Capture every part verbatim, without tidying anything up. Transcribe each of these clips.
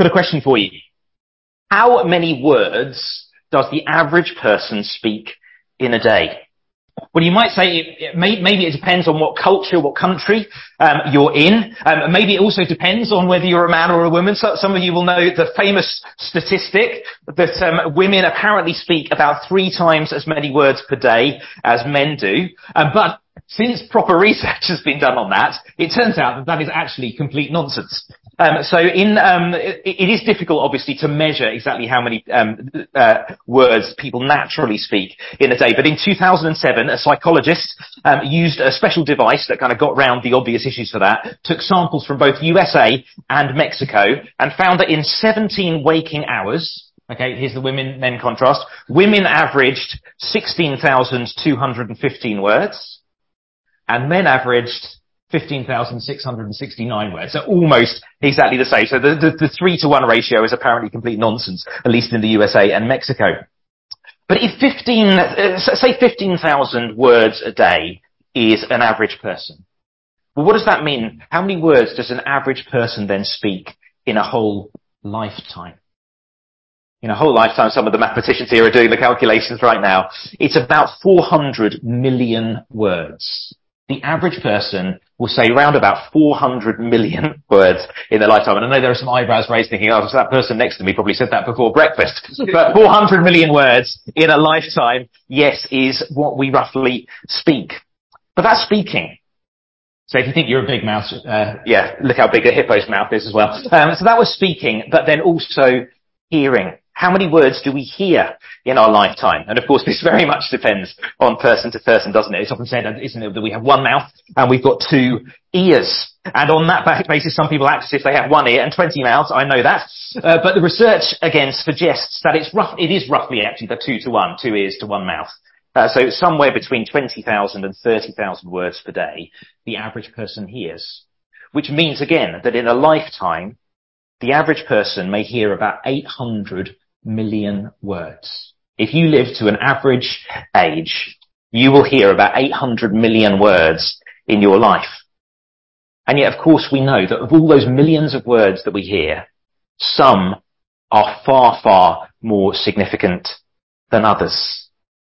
got a question for you. How many words does the average person speak in a day? Well, you might say it, it may, maybe it depends on what culture, what country um, you're in. Um, maybe it also depends on whether you're a man or a woman. So, some of you will know the famous statistic that um, women apparently speak about three times as many words per day as men do. Um, but since proper research has been done on that, it turns out that that is actually complete nonsense. Um, so in, um, it, it is difficult, obviously, to measure exactly how many um, uh, words people naturally speak in a day. But in two thousand seven, a psychologist um, used a special device that kind of got round the obvious issues for that, took samples from both U S A and Mexico, and found that in seventeen waking hours, okay, here's the women-men contrast, women averaged sixteen thousand two hundred fifteen words, and men averaged fifteen thousand six hundred sixty-nine words. So almost exactly the same. So the, the, the three to one ratio is apparently complete nonsense, at least in the U S A and Mexico. But if fifteen, uh, say fifteen thousand words a day is an average person, well, what does that mean? How many words does an average person then speak in a whole lifetime? In a whole lifetime, some of the mathematicians here are doing the calculations right now. It's about four hundred million words. The average person will say around about four hundred million words in their lifetime. And I know there are some eyebrows raised thinking, oh, so that person next to me probably said that before breakfast. But four hundred million words in a lifetime, yes, is what we roughly speak. But that's speaking. So if you think you're a big mouth, uh, yeah, look how big a hippo's mouth is as well. Um, so that was speaking, but then also hearing. How many words do we hear in our lifetime? And of course, this very much depends on person to person, doesn't it? It's often said, isn't it, that we have one mouth and we've got two ears. And on that basis, some people act as if they have one ear and twenty mouths. I know that. Uh, but the research, again, suggests that it's rough, it is roughly actually the two to one, two ears to one mouth. Uh, so somewhere between twenty thousand and thirty thousand words per day, the average person hears. Which means, again, that in a lifetime, the average person may hear about eight hundred million words. If you live to an average age, you will hear about eight hundred million words in your life. And yet, of course, we know that of all those millions of words that we hear, some are far, far more significant than others.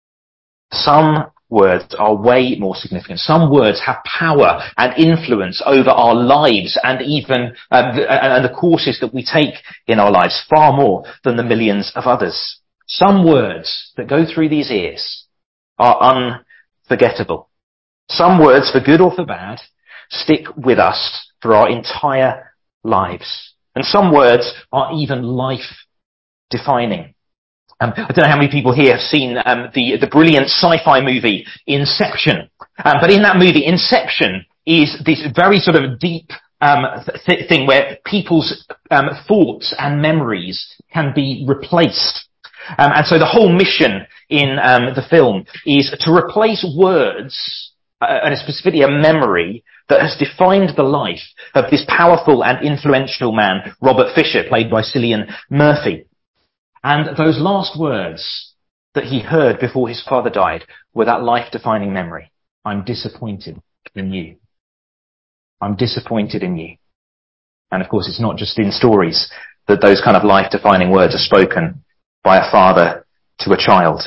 Some words are way more significant. Some words have power and influence over our lives and even uh, the, and the courses that we take in our lives far more than the millions of others. Some words that go through these ears are unforgettable. Some words, for good or for bad, stick with us for our entire lives. And some words are even life-defining. Um, I don't know how many people here have seen um, the the brilliant sci-fi movie Inception, um, but in that movie, Inception is this very sort of deep um, th- thing where people's um, thoughts and memories can be replaced, um, and so the whole mission in um, the film is to replace words uh, and specifically a memory that has defined the life of this powerful and influential man, Robert Fisher, played by Cillian Murphy. And those last words that he heard before his father died were that life-defining memory. I'm disappointed in you. I'm disappointed in you. And of course, it's not just in stories that those kind of life-defining words are spoken by a father to a child.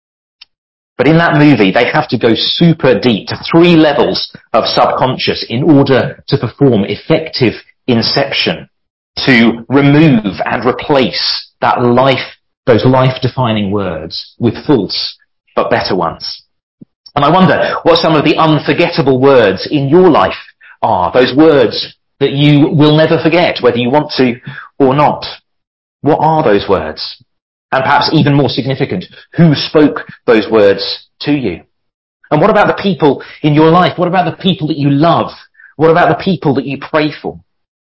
But in that movie, they have to go super deep to three levels of subconscious in order to perform effective inception, to remove and replace that life, those life-defining words with false but better ones. And I wonder what some of the unforgettable words in your life are, those words that you will never forget, whether you want to or not. What are those words? And perhaps even more significant, who spoke those words to you? And what about the people in your life? What about the people that you love? What about the people that you pray for?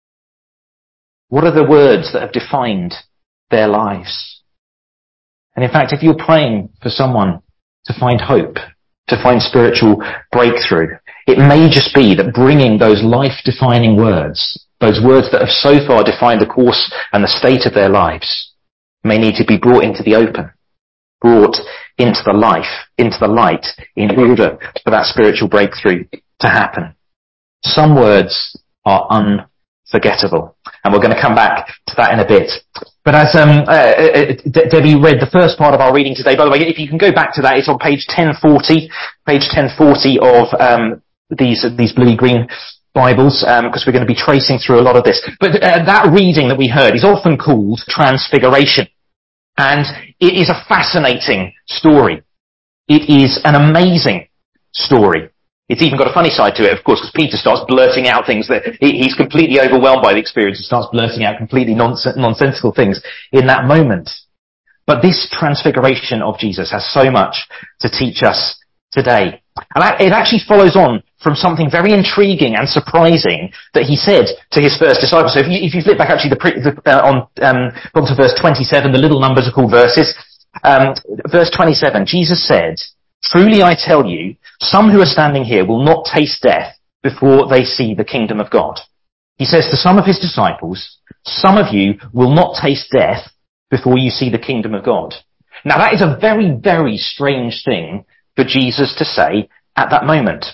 What are the words that have defined their lives? And in fact, if you're praying for someone to find hope, to find spiritual breakthrough, it may just be that bringing those life-defining words, those words that have so far defined the course and the state of their lives, may need to be brought into the open, brought into the life, into the light, in order for that spiritual breakthrough to happen. Some words are unforgettable. And we're going to come back to that in a bit. But as um, uh, De- Debbie read the first part of our reading today, by the way, if you can go back to that, it's on page ten forty, page ten forty of um, these these bluey-green Bibles, because um, we're going to be tracing through a lot of this. But uh, that reading that we heard is often called Transfiguration. And it is a fascinating story. It is an amazing story. It's even got a funny side to it, of course, because Peter starts blurting out things that he's completely overwhelmed by the experience and starts blurting out completely nons- nonsensical things in that moment. But this transfiguration of Jesus has so much to teach us today. And it actually follows on from something very intriguing and surprising that he said to his first disciples. So if you, if you flip back actually the, pre, the, uh, on, um, on to verse twenty-seven, the little numbers are called verses. Um, verse twenty-seven, Jesus said, "Truly I tell you, some who are standing here will not taste death before they see the kingdom of God." He says to some of his disciples, "Some of you will not taste death before you see the kingdom of God." Now that is a very, very strange thing for Jesus to say at that moment.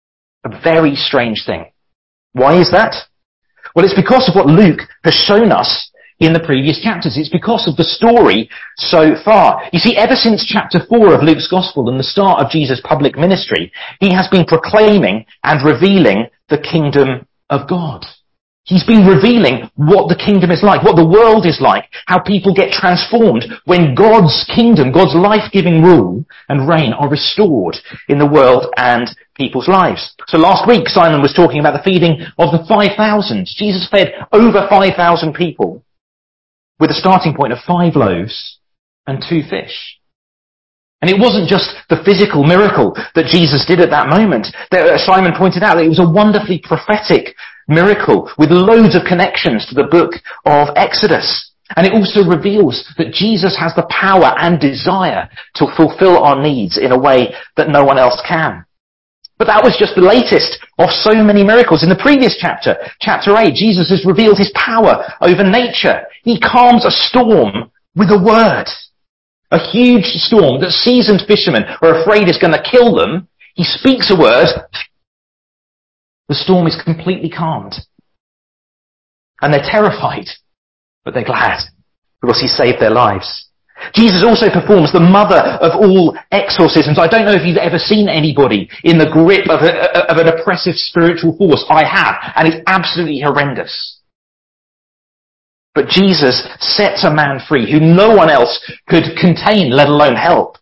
A very strange thing. Why is that? Well, it's because of what Luke has shown us in the previous chapters. It's because of the story so far. You see, ever since chapter four of Luke's Gospel and the start of Jesus' public ministry, he has been proclaiming and revealing the kingdom of God. He's been revealing what the kingdom is like, what the world is like, how people get transformed when God's kingdom, God's life-giving rule and reign are restored in the world and people's lives. So last week, Simon was talking about the feeding of the five thousand. Jesus fed over five thousand people with a starting point of five loaves and two fish. And it wasn't just the physical miracle that Jesus did at that moment. Simon pointed out that it was a wonderfully prophetic miracle with loads of connections to the book of Exodus. And it also reveals that Jesus has the power and desire to fulfill our needs in a way that no one else can. But that was just the latest of so many miracles. In the previous chapter, chapter eight, Jesus has revealed his power over nature. He calms a storm with a word. A huge storm that seasoned fishermen are afraid is going to kill them. He speaks a word. The storm is completely calmed. And they're terrified, but they're glad because he saved their lives. Jesus also performs the mother of all exorcisms. I don't know if you've ever seen anybody in the grip of, a, of an oppressive spiritual force. I have, and it's absolutely horrendous. But Jesus sets a man free who no one else could contain, let alone help.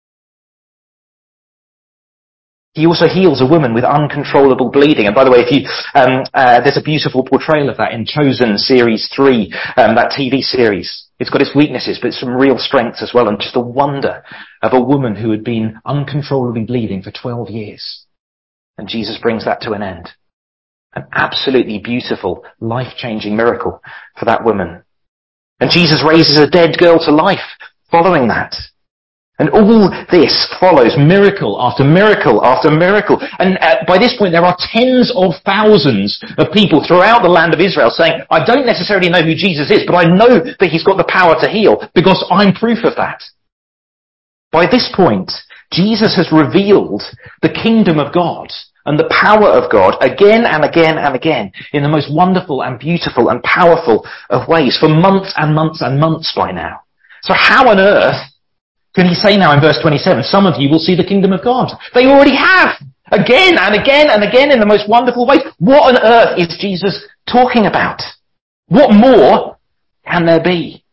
He also heals a woman with uncontrollable bleeding. And by the way, if you, um, uh, there's a beautiful portrayal of that in Chosen Series three, um, that T V series. It's got its weaknesses, but some real strengths as well, and just the wonder of a woman who had been uncontrollably bleeding for twelve years. And Jesus brings that to an end. An absolutely beautiful, life-changing miracle for that woman. And Jesus raises a dead girl to life following that. And all this follows miracle after miracle after miracle. And uh, by this point there are tens of thousands of people throughout the land of Israel saying, I don't necessarily know who Jesus is, but I know that he's got the power to heal because I'm proof of that. By this point, Jesus has revealed the kingdom of God and the power of God again and again and again in the most wonderful and beautiful and powerful of ways for months and months and months by now. So how on earth can he say now in verse twenty-seven, some of you will see the kingdom of God? They already have. Again and again and again in the most wonderful ways. What on earth is Jesus talking about? What more can there be?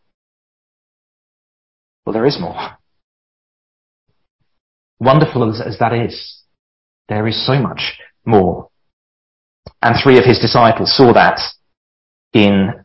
Well, there is more. Wonderful as, as that is, there is so much more. And three of his disciples saw that in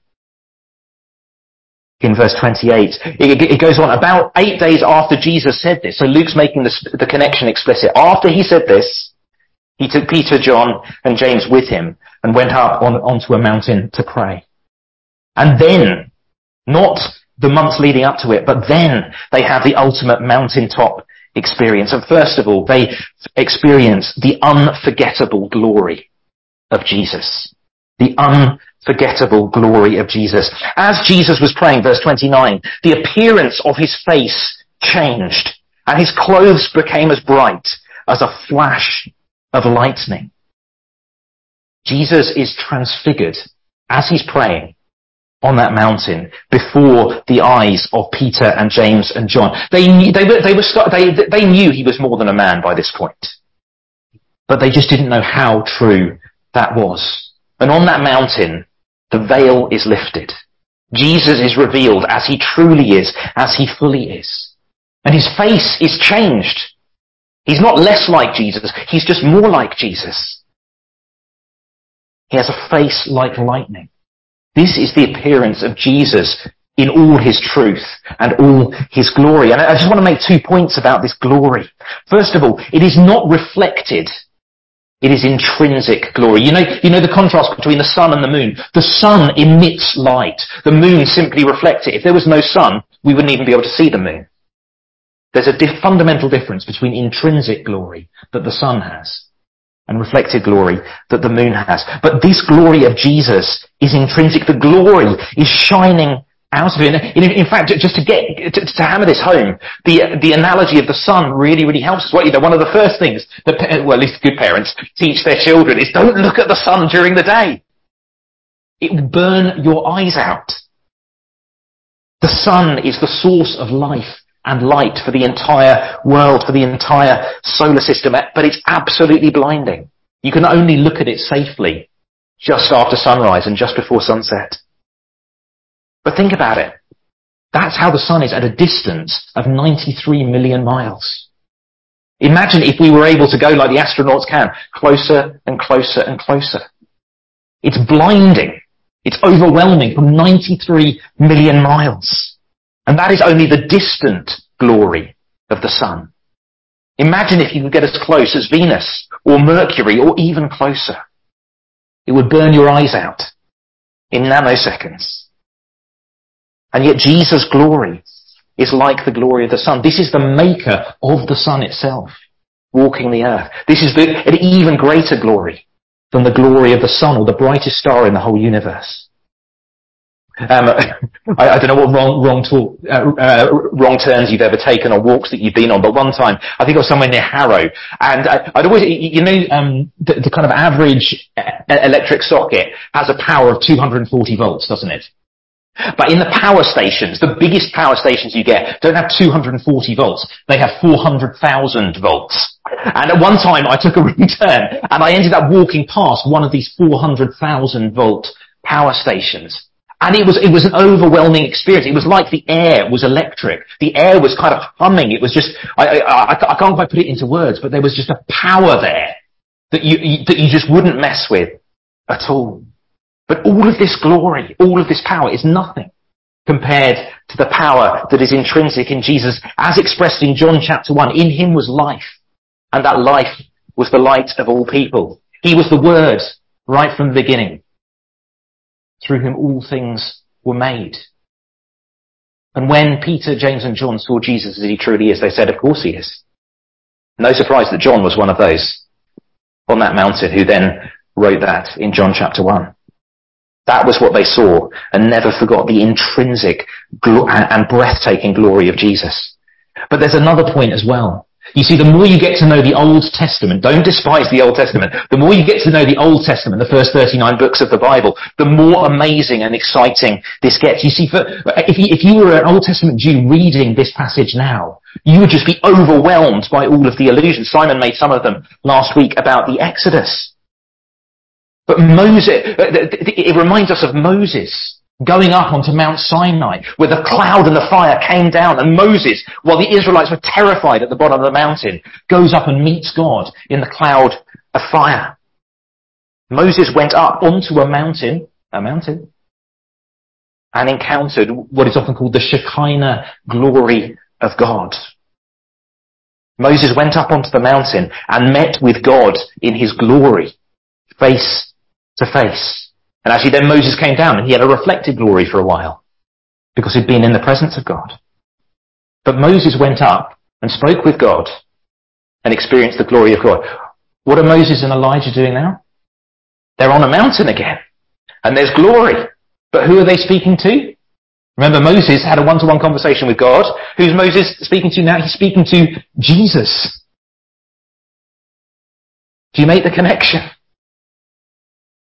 In verse twenty-eight, it goes on, about eight days after Jesus said this, so Luke's making the, the connection explicit. After he said this, he took Peter, John, and James with him and went up on, onto a mountain to pray. And then, not the months leading up to it, but then they have the ultimate mountaintop experience. And first of all, they experience the unforgettable glory of Jesus. The unforgettable glory of Jesus. As Jesus was praying, verse twenty-nine, the appearance of his face changed, and his clothes became as bright as a flash of lightning. Jesus is transfigured as he's praying on that mountain before the eyes of Peter and James and John. They knew, they were, they were, they, they knew he was more than a man by this point, but they just didn't know how true that was. And on that mountain, the veil is lifted. Jesus is revealed as he truly is, as he fully is. And his face is changed. He's not less like Jesus, he's just more like Jesus. He has a face like lightning. This is the appearance of Jesus in all his truth and all his glory. And I just want to make two points about this glory. First of all, it is not reflected. It is intrinsic glory. You know, you know the contrast between the sun and the moon. The sun emits light. The moon simply reflects it. If there was no sun, we wouldn't even be able to see the moon. There's a dif- fundamental difference between intrinsic glory that the sun has and reflected glory that the moon has. But this glory of Jesus is intrinsic. The glory is shining out of it. In, in fact, just to get to, to hammer this home, the the analogy of the sun really, really helps us. Well, you know, one of the first things that, well, at least good parents teach their children is don't look at the sun during the day. It will burn your eyes out. The sun is the source of life and light for the entire world, for the entire solar system, but it's absolutely blinding. You can only look at it safely just after sunrise and just before sunset. But think about it. That's how the sun is at a distance of ninety-three million miles. Imagine if we were able to go like the astronauts can, closer and closer and closer. It's blinding. It's overwhelming from ninety-three million miles. And that is only the distant glory of the sun. Imagine if you could get as close as Venus or Mercury or even closer. It would burn your eyes out in nanoseconds. And yet Jesus' glory is like the glory of the sun. This is the maker of the sun itself, walking the earth. This is the, an even greater glory than the glory of the sun or the brightest star in the whole universe. Um, I, I don't know what wrong, wrong, talk, uh, uh, wrong turns you've ever taken or walks that you've been on, but one time, I think I was somewhere near Harrow, and I, I'd always, you know, um, the, the kind of average electric socket has a power of two hundred forty volts, doesn't it? But in the power stations, the biggest power stations you get don't have two hundred forty volts. They have four hundred thousand volts. And at one time I took a wrong turn and I ended up walking past one of these four hundred thousand volt power stations. And it was, it was an overwhelming experience. It was like the air was electric. The air was kind of humming. It was just, I, I, I can't quite put it into words, but there was just a power there that you, you, that you just wouldn't mess with at all. But all of this glory, all of this power is nothing compared to the power that is intrinsic in Jesus, as expressed in John chapter one. In him was life, and that life was the light of all people. He was the Word right from the beginning, through whom all things were made. And when Peter, James and John saw Jesus as he truly is, they said, of course he is. No surprise that John was one of those on that mountain who then wrote that in John chapter one. That was what they saw and never forgot the intrinsic glo- and breathtaking glory of Jesus. But there's another point as well. You see, the more you get to know the Old Testament, don't despise the Old Testament, the more you get to know the Old Testament, the first thirty-nine books of the Bible, the more amazing and exciting this gets. You see, for, if, you, if you were an Old Testament Jew reading this passage now, you would just be overwhelmed by all of the allusions. Simon made some of them last week about the Exodus. But Moses, it reminds us of Moses going up onto Mount Sinai, where the cloud and the fire came down, and Moses, while the Israelites were terrified at the bottom of the mountain, goes up and meets God in the cloud of fire. Moses went up onto a mountain, a mountain, and encountered what is often called the Shekinah glory of God. Moses went up onto the mountain and met with God in his glory, face to face. And actually then Moses came down and he had a reflected glory for a while because he'd been in the presence of God. But Moses went up and spoke with God and experienced the glory of God. What are Moses and Elijah doing now? They're on a mountain again and there's glory. But who are they speaking to? Remember, Moses had a one-to-one conversation with God. Who's Moses speaking to now? He's speaking to Jesus. Do you make the connection?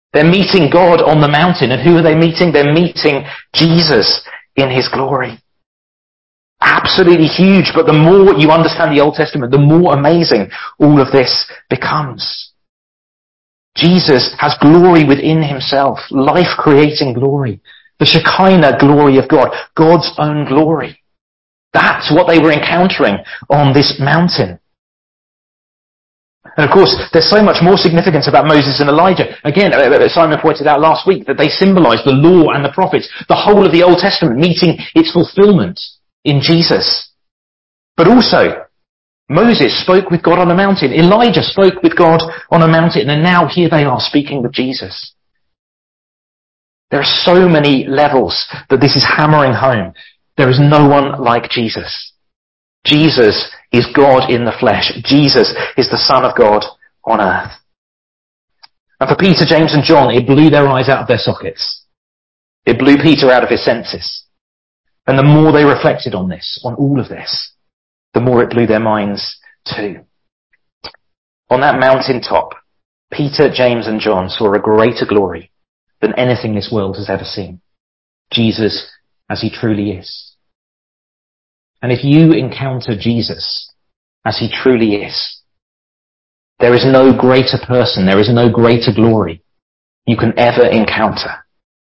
They're meeting God on the mountain. And who are they meeting? They're meeting Jesus in his glory. Absolutely huge. But the more you understand the Old Testament, the more amazing all of this becomes. Jesus has glory within himself, life-creating glory. The Shekinah glory of God, God's own glory. That's what they were encountering on this mountain. And of course, there's so much more significance about Moses and Elijah. Again, Simon pointed out last week that they symbolize the law and the prophets, the whole of the Old Testament meeting its fulfillment in Jesus. But also, Moses spoke with God on a mountain. Elijah spoke with God on a mountain. And now here they are speaking with Jesus. There are so many levels that this is hammering home. There is no one like Jesus. Jesus is God in the flesh. Jesus is the Son of God on earth. And for Peter, James and John, it blew their eyes out of their sockets. It blew Peter out of his senses. And the more they reflected on this, on all of this, the more it blew their minds too. On that mountaintop, Peter, James and John saw a greater glory than anything this world has ever seen. Jesus as he truly is. And if you encounter Jesus as he truly is, there is no greater person, there is no greater glory you can ever encounter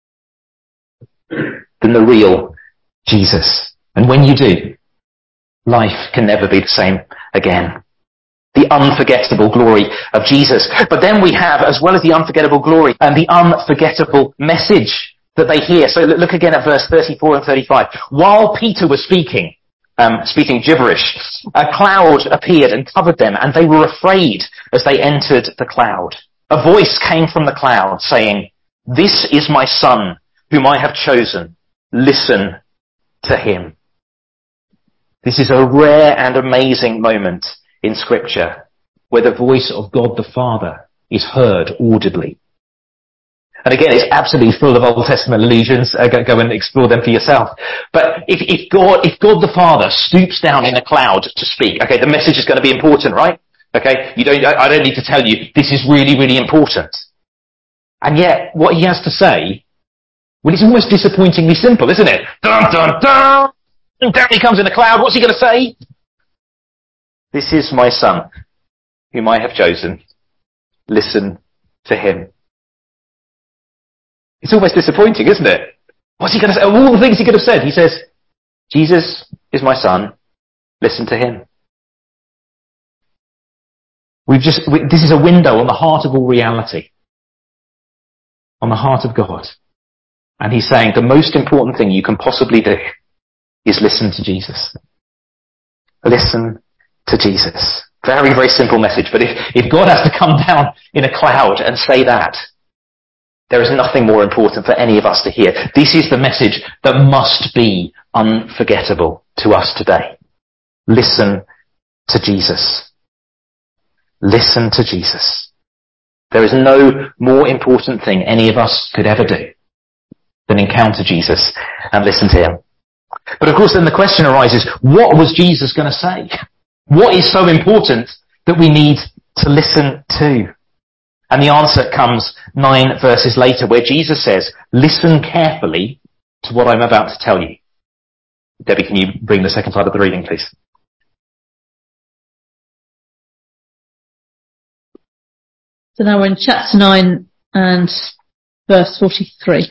than the real Jesus. And when you do, life can never be the same again. The unforgettable glory of Jesus. But then we have, as well as the unforgettable glory, and the unforgettable message that they hear. So look again at verse thirty-four and thirty-five. While Peter was speaking, Um, speaking gibberish, a cloud appeared and covered them, and they were afraid as they entered the cloud. A voice came from the cloud saying, "This is my son, whom I have chosen. Listen to him." This is a rare and amazing moment in Scripture where the voice of God the Father is heard audibly. And again, it's absolutely full of Old Testament allusions. Uh, go, go and explore them for yourself. But if, if God, if God the Father stoops down in a cloud to speak, okay, the message is going to be important, right? Okay, you don't, I don't need to tell you, this is really, really important. And yet, what he has to say, well, it's almost disappointingly simple, isn't it? Dun, dun, dun! And down he comes in a cloud, what's he going to say? This is my son, whom I have chosen. Listen to him. It's almost disappointing, isn't it? What's he going to say? Of all the things he could have said, he says, Jesus is my son. Listen to him. We've just, we, this is a window on the heart of all reality. On the heart of God. And he's saying the most important thing you can possibly do is listen to Jesus. Listen to Jesus. Very, very simple message. But if, if God has to come down in a cloud and say that, there is nothing more important for any of us to hear. This is the message that must be unforgettable to us today. Listen to Jesus. Listen to Jesus. There is no more important thing any of us could ever do than encounter Jesus and listen to him. But of course then the question arises, what was Jesus going to say? What is so important that we need to listen to? And the answer comes nine verses later where Jesus says, listen carefully to what I'm about to tell you. Debbie, can you bring the second part of the reading, please? So now we're in chapter nine and verse forty-three.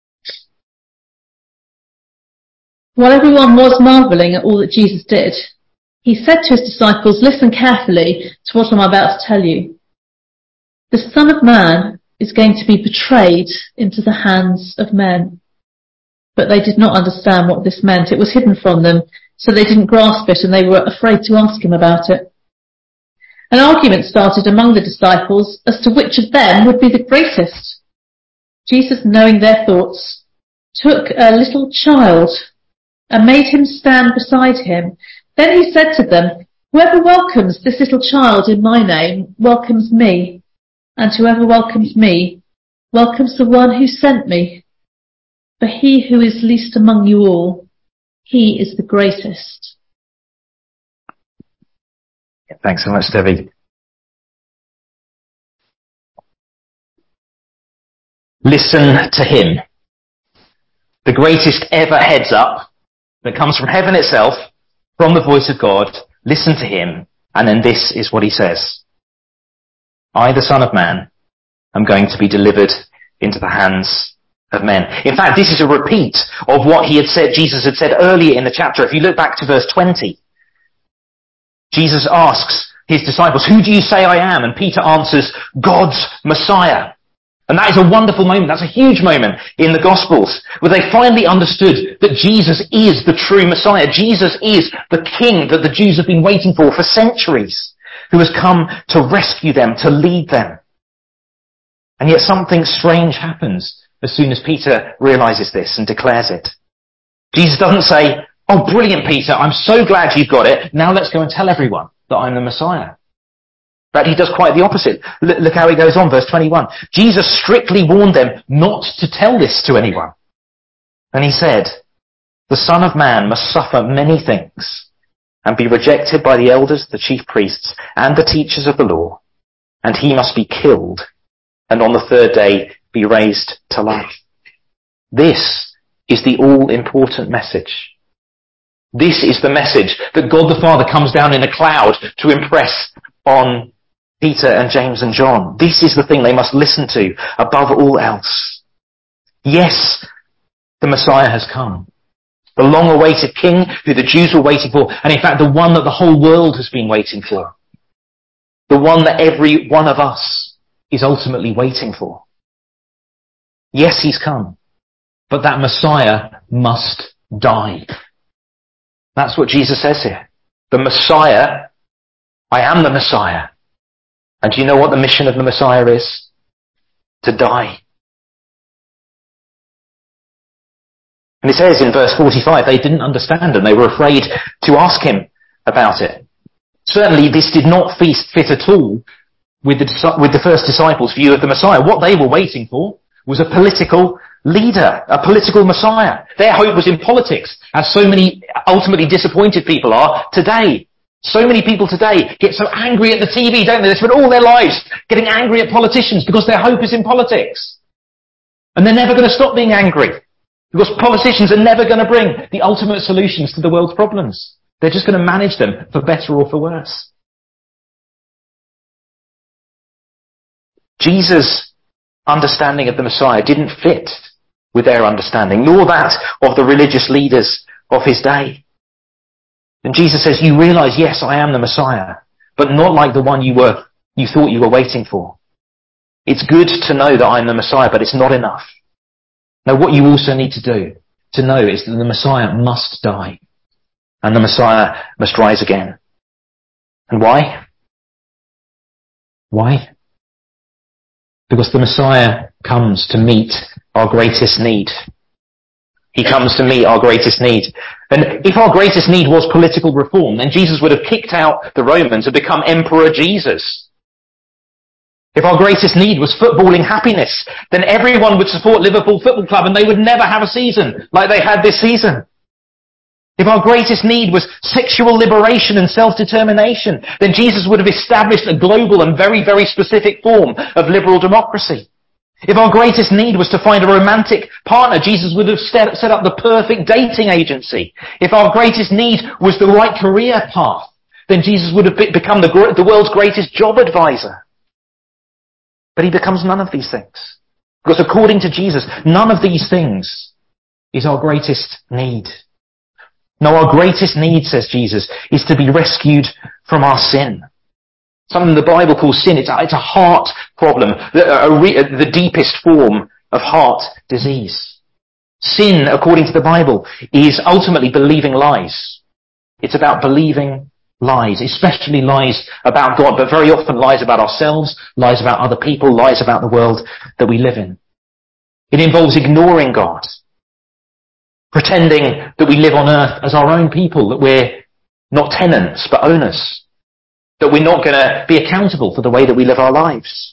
While everyone was marvelling at all that Jesus did, he said to his disciples, listen carefully to what I'm about to tell you. The Son of Man is going to be betrayed into the hands of men. But they did not understand what this meant. It was hidden from them, so they didn't grasp it and they were afraid to ask him about it. An argument started among the disciples as to which of them would be the greatest. Jesus, knowing their thoughts, took a little child and made him stand beside him. Then he said to them, whoever welcomes this little child in my name welcomes me. And whoever welcomes me, welcomes the one who sent me. For he who is least among you all, he is the greatest. Thanks so much, Debbie. Listen to him. The greatest ever heads up that comes from heaven itself, from the voice of God. Listen to him. And then this is what he says. I, the Son of Man, am going to be delivered into the hands of men. In fact, this is a repeat of what he had said, Jesus had said earlier in the chapter. If you look back to verse twenty, Jesus asks his disciples, who do you say I am? And Peter answers, God's Messiah. And that is a wonderful moment. That's a huge moment in the Gospels, where they finally understood that Jesus is the true Messiah. Jesus is the King that the Jews have been waiting for for centuries, who has come to rescue them, to lead them. And yet something strange happens as soon as Peter realizes this and declares it. Jesus doesn't say, oh, brilliant, Peter, I'm so glad you've got it. Now let's go and tell everyone that I'm the Messiah. But he does quite the opposite. Look, look how he goes on, verse twenty-one. Jesus strictly warned them not to tell this to anyone. And he said, the Son of Man must suffer many things and be rejected by the elders, the chief priests, and the teachers of the law. And he must be killed and on the third day be raised to life. This is the all-important message. This is the message that God the Father comes down in a cloud to impress on Peter and James and John. This is the thing they must listen to above all else. Yes, the Messiah has come. The long-awaited King who the Jews were waiting for, and in fact the one that the whole world has been waiting for. The one that every one of us is ultimately waiting for. Yes, he's come, but that Messiah must die. That's what Jesus says here. The Messiah, I am the Messiah. And do you know what the mission of the Messiah is? To die. And it says in verse forty-five, they didn't understand and they were afraid to ask him about it. Certainly this did not fit at all with the, with the first disciples' view of the Messiah. What they were waiting for was a political leader, a political Messiah. Their hope was in politics, as so many ultimately disappointed people are today. So many people today get so angry at the T V, don't they? They spend all their lives getting angry at politicians because their hope is in politics. And they're never going to stop being angry because politicians are never going to bring the ultimate solutions to the world's problems. They're just going to manage them for better or for worse. Jesus' understanding of the Messiah didn't fit with their understanding, nor that of the religious leaders of his day. And Jesus says, you realize, yes, I am the Messiah, but not like the one you were, you thought you were waiting for. It's good to know that I'm the Messiah, but it's not enough. Now, what you also need to do, to know, is that the Messiah must die. And the Messiah must rise again. And why? Why? Because the Messiah comes to meet our greatest need. He comes to meet our greatest need. And if our greatest need was political reform, then Jesus would have kicked out the Romans and become Emperor Jesus. If our greatest need was footballing happiness, then everyone would support Liverpool Football Club and they would never have a season like they had this season. If our greatest need was sexual liberation and self-determination, then Jesus would have established a global and very, very specific form of liberal democracy. If our greatest need was to find a romantic partner, Jesus would have set up the perfect dating agency. If our greatest need was the right career path, then Jesus would have become the, the world's greatest job advisor. But he becomes none of these things. Because according to Jesus, none of these things is our greatest need. No, our greatest need, says Jesus, is to be rescued from our sin. Something the Bible calls sin. It's a, it's a heart problem, the, a re, the deepest form of heart disease. Sin, according to the Bible, is ultimately believing lies. It's about believing lies, especially lies about God, but very often lies about ourselves, lies about other people, lies about the world that we live in. It involves ignoring God, pretending that we live on earth as our own people, that we're not tenants but owners, that we're not going to be accountable for the way that we live our lives.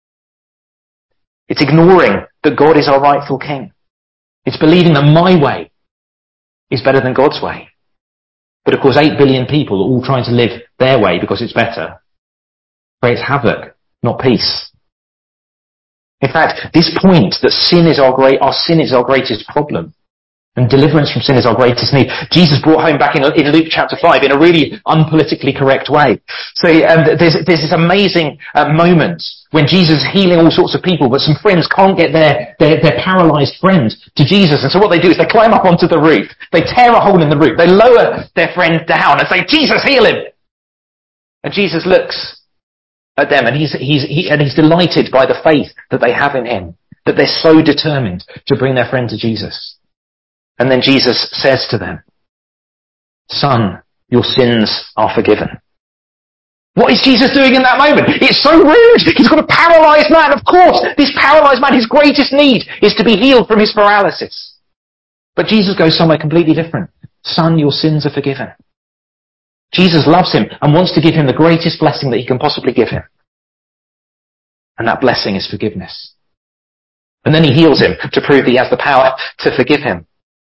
It's ignoring that God is our rightful King. It's believing that my way is better than God's way. But of course eight billion people are all trying to live their way because it's better. Creates havoc, not peace. In fact, this point that sin is our great, our sin is our greatest problem, and deliverance from sin is our greatest need, Jesus brought home back in, in Luke chapter five in a really unpolitically correct way. So um, there's, there's this amazing uh, moment when Jesus is healing all sorts of people, but some friends can't get their, their, their paralyzed friend to Jesus. And so what they do is they climb up onto the roof, they tear a hole in the roof, they lower their friend down and say, Jesus, heal him! And Jesus looks at them and he's, he's, he, and he's delighted by the faith that they have in him, that they're so determined to bring their friend to Jesus. And then Jesus says to them, son, your sins are forgiven. What is Jesus doing in that moment? It's so rude. He's got a paralyzed man. Of course, this paralyzed man, his greatest need is to be healed from his paralysis. But Jesus goes somewhere completely different. Son, your sins are forgiven. Jesus loves him and wants to give him the greatest blessing that he can possibly give him. And that blessing is forgiveness. And then he heals him to prove that he has the power to forgive him.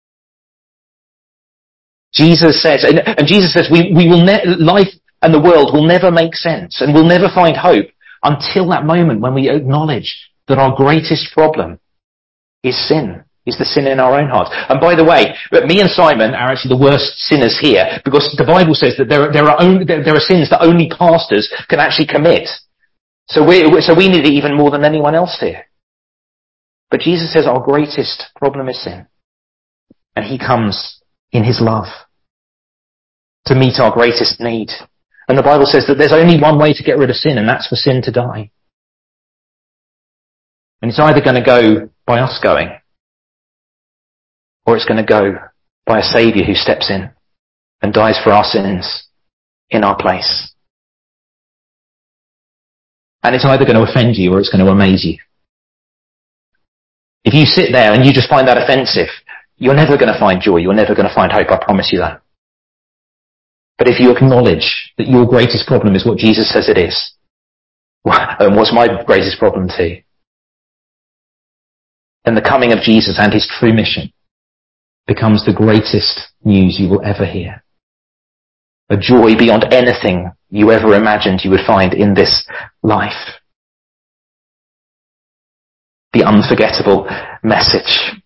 Jesus says, and, and Jesus says, we, we will ne- life and the world will never make sense and we'll never find hope until that moment when we acknowledge that our greatest problem is sin, is the sin in our own hearts. And by the way, me and Simon are actually the worst sinners here because the Bible says that there are, there are, only, there, there are sins that only pastors can actually commit. So we, so we need it even more than anyone else here. But Jesus says our greatest problem is sin. And he comes in his love to meet our greatest need. And the Bible says that there's only one way to get rid of sin, and that's for sin to die. And it's either going to go by us going, or it's going to go by a Saviour who steps in and dies for our sins in our place. And it's either going to offend you or it's going to amaze you. If you sit there and you just find that offensive, you're never going to find joy, you're never going to find hope, I promise you that. But if you acknowledge that your greatest problem is what Jesus says it is, and what's my greatest problem too, then the coming of Jesus and his true mission becomes the greatest news you will ever hear. A joy beyond anything you ever imagined you would find in this life. The unforgettable message.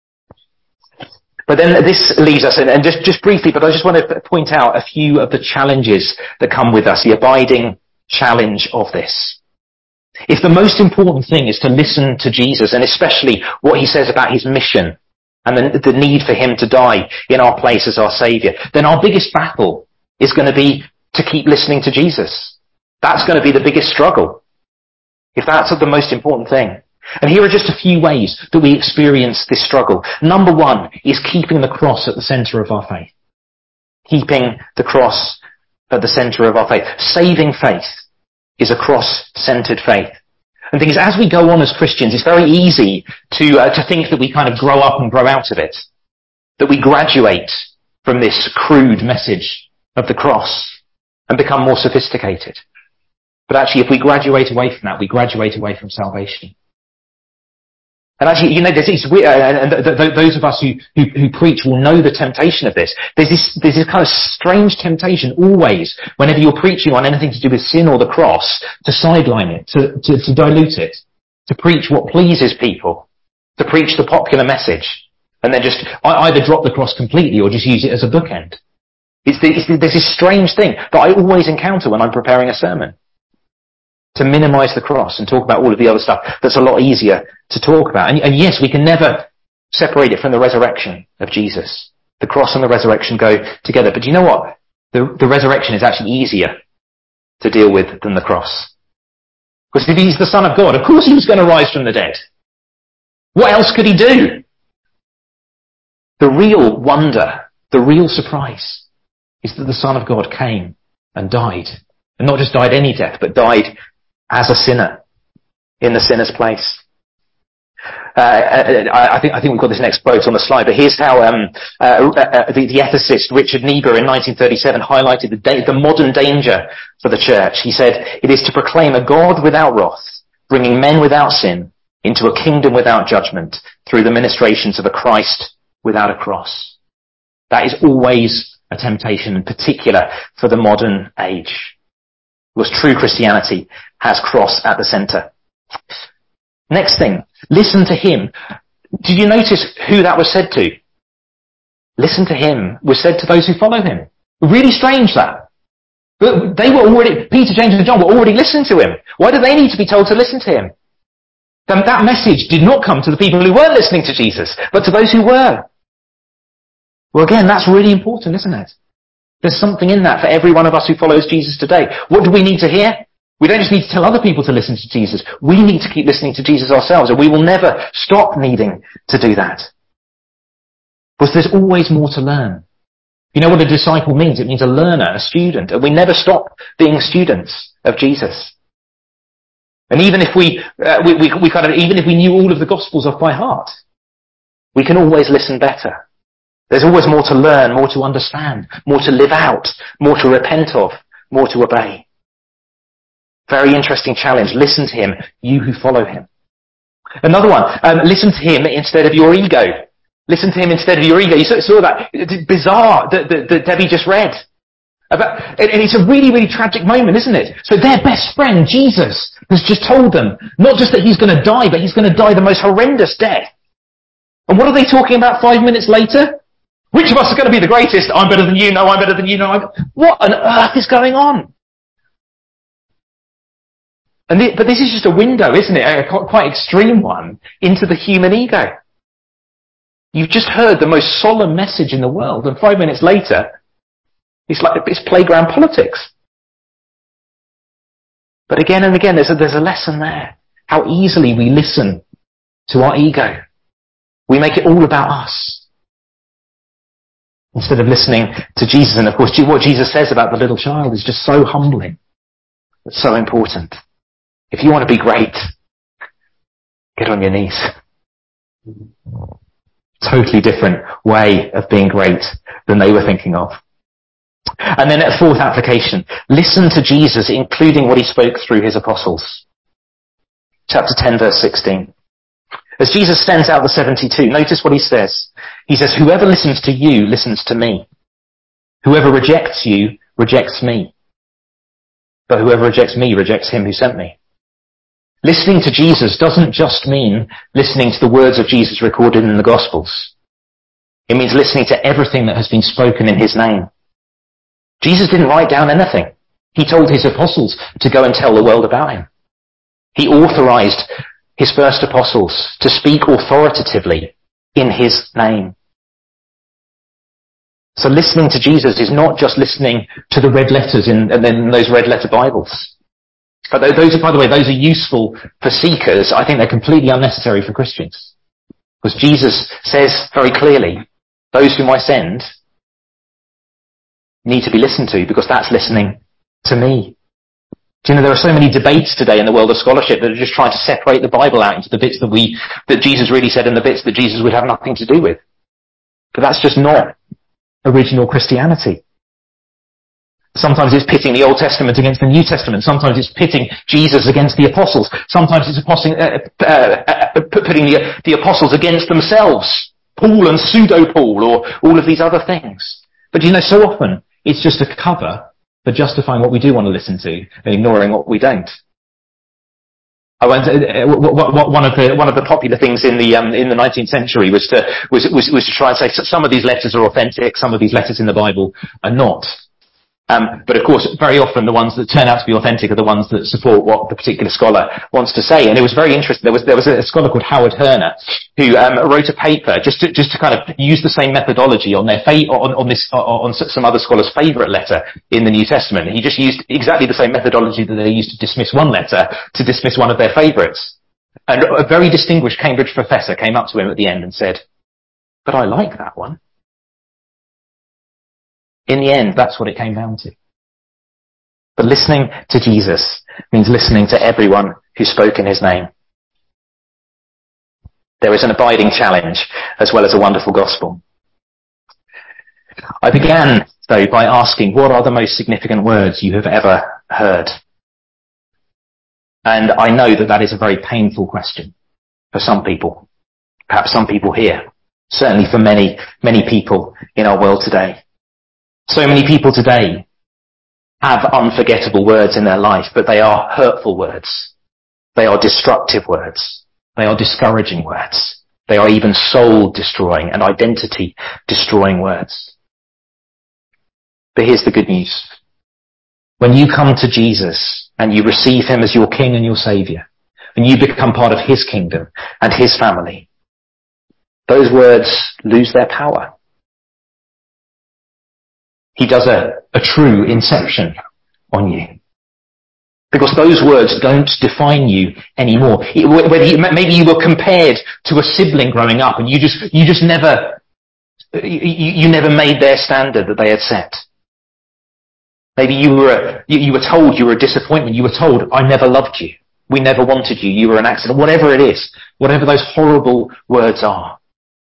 But then this leaves us, and just, just briefly, but I just want to point out a few of the challenges that come with us, the abiding challenge of this. If the most important thing is to listen to Jesus, and especially what he says about his mission, and the, the need for him to die in our place as our Saviour, then our biggest battle is going to be to keep listening to Jesus. That's going to be the biggest struggle, if that's the most important thing. And here are just a few ways that we experience this struggle. Number one is keeping the cross at the centre of our faith. Keeping the cross at the centre of our faith. Saving faith is a cross-centred faith. And the thing is, as we go on as Christians, it's very easy to uh, to think that we kind of grow up and grow out of it. That we graduate from this crude message of the cross and become more sophisticated. But actually, if we graduate away from that, we graduate away from salvation. And actually, you know, there's these, uh, and th- th- those of us who, who, who preach will know the temptation of this. There's this, there's this kind of strange temptation always, whenever you're preaching on anything to do with sin or the cross, to sideline it, to, to, to dilute it, to preach what pleases people, to preach the popular message, and then just either drop the cross completely or just use it as a bookend. It's, the, it's the, there's this strange thing that I always encounter when I'm preparing a sermon. To minimise the cross and talk about all of the other stuff that's a lot easier to talk about. And, and yes, we can never separate it from the resurrection of Jesus. The cross and the resurrection go together. But do you know what? The, the resurrection is actually easier to deal with than the cross. Because if he's the Son of God, of course he was going to rise from the dead. What else could he do? The real wonder, the real surprise is that the Son of God came and died. And not just died any death, but died as a sinner in the sinner's place. Uh, I, I think I think we've got this next quote on the slide, but here's how um, uh, uh, the, the ethicist Richard Niebuhr in nineteen thirty-seven highlighted the, da- the modern danger for the church. He said, "It is to proclaim a God without wrath, bringing men without sin into a kingdom without judgment through the ministrations of a Christ without a cross." That is always a temptation, in particular for the modern age. Because true Christianity has cross at the centre. Next thing, listen to him. Did you notice who that was said to? Listen to him was said to those who follow him. Really strange that. But they were already, Peter, James and John were already listening to him. Why do they need to be told to listen to him? Then that message did not come to the people who weren't listening to Jesus, but to those who were. Well, again, that's really important, isn't it? There's something in that for every one of us who follows Jesus today. What do we need to hear? We don't just need to tell other people to listen to Jesus. We need to keep listening to Jesus ourselves, and we will never stop needing to do that. Because there's always more to learn. You know what a disciple means? It means a learner, a student, and we never stop being students of Jesus. And even if we, uh, we, we, we kind of, even if we knew all of the Gospels off by heart, we can always listen better. There's always more to learn, more to understand, more to live out, more to repent of, more to obey. Very interesting challenge. Listen to him, you who follow him. Another one, um, listen to him instead of your ego. Listen to him instead of your ego. You saw that bizarre that, that, that Debbie just read. About, and it's a really, really tragic moment, isn't it? So their best friend, Jesus, has just told them, not just that he's going to die, but he's going to die the most horrendous death. And what are they talking about five minutes later? Which of us is going to be the greatest? I'm better than you. No, I'm better than you. No, I'm... What on earth is going on? And the, but this is just a window, isn't it? A quite extreme one into the human ego. You've just heard the most solemn message in the world, and five minutes later, it's like it's playground politics. But again and again, there's a, there's a lesson there. How easily we listen to our ego. We make it all about us. Instead of listening to Jesus. And of course, what Jesus says about the little child is just so humbling. It's so important. If you want to be great, get on your knees. Totally different way of being great than they were thinking of. And then at fourth application, listen to Jesus, including what he spoke through his apostles. Chapter ten, verse sixteen. As Jesus sends out the seventy-two, notice what he says. He says, whoever listens to you listens to me. Whoever rejects you rejects me. But whoever rejects me rejects him who sent me. Listening to Jesus doesn't just mean listening to the words of Jesus recorded in the Gospels. It means listening to everything that has been spoken in his name. Jesus didn't write down anything. He told his apostles to go and tell the world about him. He authorized his first apostles to speak authoritatively in his name. So listening to Jesus is not just listening to the red letters in, and then those red letter Bibles. But those are, by the way, those are useful for seekers. I think they're completely unnecessary for Christians. Because Jesus says very clearly, those whom I send need to be listened to, because that's listening to me. Do you know, there are so many debates today in the world of scholarship that are just trying to separate the Bible out into the bits that we, that Jesus really said and the bits that Jesus would have nothing to do with. But that's just not original Christianity. Sometimes it's pitting the Old Testament against the New Testament. Sometimes it's pitting Jesus against the apostles. Sometimes it's uh, uh, uh, putting the, the apostles against themselves. Paul and pseudo-Paul, or all of these other things. But you know, so often it's just a cover for justifying what we do want to listen to and ignoring what we don't. I went, uh, one of the one of the popular things in the um, in the nineteenth century was to was, was was to try and say some of these letters are authentic, some of these letters in the Bible are not. Um, but of course, very often the ones that turn out to be authentic are the ones that support what the particular scholar wants to say. And it was very interesting. There was there was a scholar called Howard Herner who um, wrote a paper just to just to kind of use the same methodology on their fa- on, on this on some other scholars' favourite letter in the New Testament. He just used exactly the same methodology that they used to dismiss one letter to dismiss one of their favourites. And a very distinguished Cambridge professor came up to him at the end and said, "But I like that one." In the end, that's what it came down to. But listening to Jesus means listening to everyone who spoke in his name. There is an abiding challenge as well as a wonderful gospel. I began, though, by asking, what are the most significant words you have ever heard? And I know that that is a very painful question for some people. Perhaps some people here. Certainly for many, many people in our world today. So many people today have unforgettable words in their life, but they are hurtful words. They are destructive words. They are discouraging words. They are even soul-destroying and identity-destroying words. But here's the good news. When you come to Jesus and you receive him as your King and your Saviour, and you become part of his kingdom and his family, those words lose their power. He does a, a true inception on you. Because those words don't define you anymore. Whether you, maybe you were compared to a sibling growing up and you just, you just never, you, you never made their standard that they had set. Maybe you were, a, you, you were told you were a disappointment. You were told, I never loved you. We never wanted you. You were an accident. Whatever it is, whatever those horrible words are.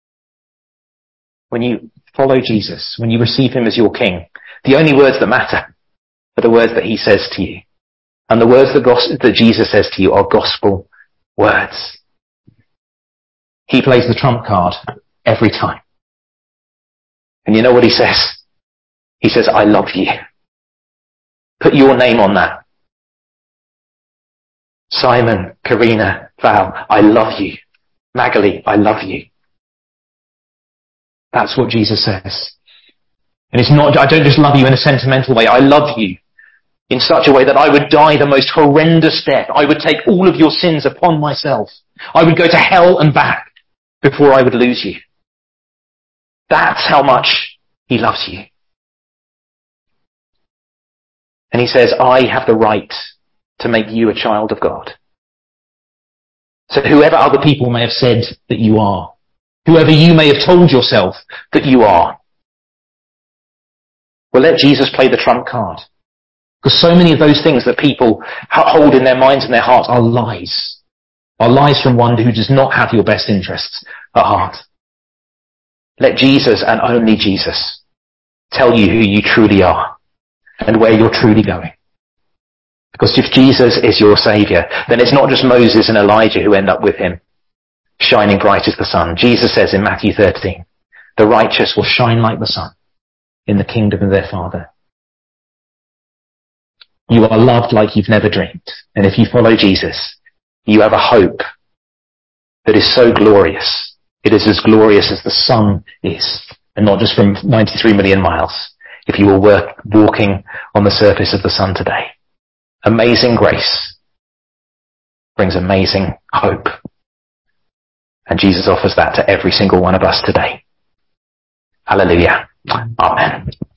When you follow Jesus, when you receive him as your King, the only words that matter are the words that he says to you. And the words that, gos- that Jesus says to you are gospel words. He plays the trump card every time. And you know what he says? He says, I love you. Put your name on that. Simon, Karina, Val, I love you. Magali, I love you. That's what Jesus says. And it's not, I don't just love you in a sentimental way. I love you in such a way that I would die the most horrendous death. I would take all of your sins upon myself. I would go to hell and back before I would lose you. That's how much he loves you. And he says, I have the right to make you a child of God. So whoever other people may have said that you are, whoever you may have told yourself that you are, well, let Jesus play the trump card. Because so many of those things that people hold in their minds and their hearts are lies. Are lies from one who does not have your best interests at heart. Let Jesus and only Jesus tell you who you truly are and where you're truly going. Because if Jesus is your Saviour, then it's not just Moses and Elijah who end up with him, shining bright as the sun. Jesus says in Matthew thirteen, the righteous will shine like the sun in the kingdom of their Father. You are loved like you've never dreamed. And if you follow Jesus, you have a hope that is so glorious. It is as glorious as the sun is, and not just from ninety-three million miles, if you were work, walking on the surface of the sun today. Amazing grace brings amazing hope. And Jesus offers that to every single one of us today. Hallelujah. Amen.